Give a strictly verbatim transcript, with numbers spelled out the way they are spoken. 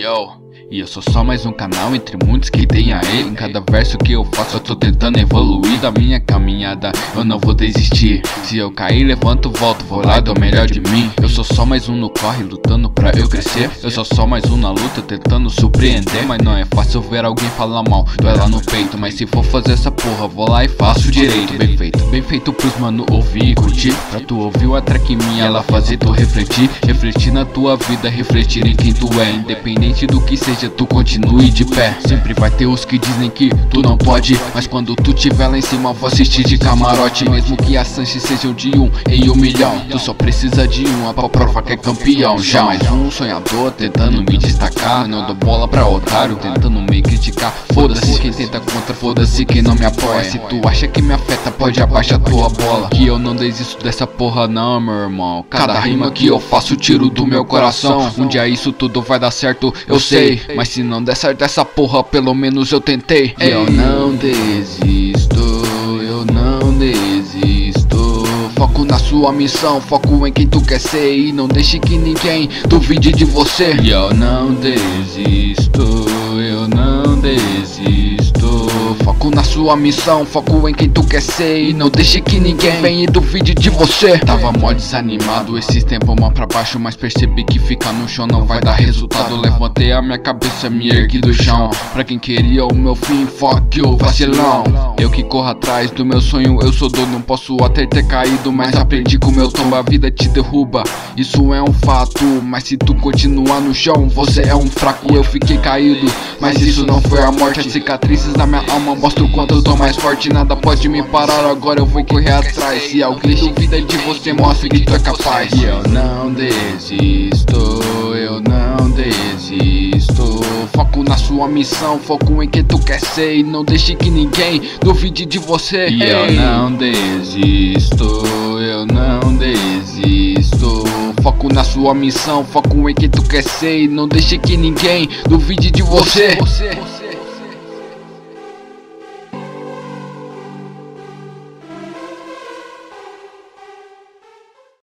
Yo, e eu sou só mais um canal entre muitos que tem a ele. Em cada verso que eu faço eu tô tentando evoluir. Da minha caminhada eu não vou desistir. Se eu cair levanto, volto, vou lá e dou o melhor de mim. Eu sou só mais um no corre lutando pra eu crescer. Eu sou só mais um na luta tentando surpreender. Mas não é fácil ver alguém falar mal, dói lá no peito. Mas se for fazer essa porra, vou lá e faço direito. Bem feito, bem feito pros mano ouvir e curtir. Pra tu ouvir a track minha, ela fazer tu refletir. Refletir na tua vida, refletir em quem tu é. Independente do que seja, tu continue de pé. Sempre vai ter os que dizem que tu não pode, mas quando tu tiver lá em cima vou assistir de camarote. Mesmo que as chances sejam de um em um milhão, tu só precisa de uma pra provar que é campeão. Já mais um sonhador tentando me destacar. Não dou bola pra otário tentando me criticar. Foda-se quem tenta contra, foda-se quem não me apoia. Se tu acha que me afeta, pode abaixar tua bola, que eu não desisto dessa porra não, meu irmão. Cada rima que eu faço tiro do meu coração. Um dia isso tudo vai dar certo, eu sei, mas se não der certo essa porra, pelo menos eu tentei. Eu não desisto, eu não desisto. Foco na sua missão, foco em quem tu quer ser. E não deixe que ninguém duvide de você. E eu não desisto, eu não desisto. Foco na sua missão, foco em quem tu quer ser. E não deixe que ninguém venha e duvide de você. Tava mó desanimado esses tempos mó pra baixo, mas percebi que ficar no chão não vai dar resultado. Levantei a minha cabeça, me ergui do chão. Pra quem queria o meu fim, fuck you, vacilão. Eu que corro atrás do meu sonho, eu sou dono. Posso até ter caído, mas aprendi com meu tombo. A vida te derruba, isso é um fato. Mas se tu continuar no chão, você é um fraco. Eu fiquei caído, mas isso não foi a morte. As cicatrizes da minha alma mostram o quanto eu tô mais forte. Nada pode me parar, agora eu vou correr atrás. Se alguém duvida de você, mostre que tu é capaz. E eu não desisto, eu não desisto. Foco na sua missão, foco em quem tu quer ser. E não deixe que ninguém duvide de você. E eu não desisto, eu não desisto. Foco na sua missão, foco em quem tu quer ser. E não deixe que ninguém duvide de você.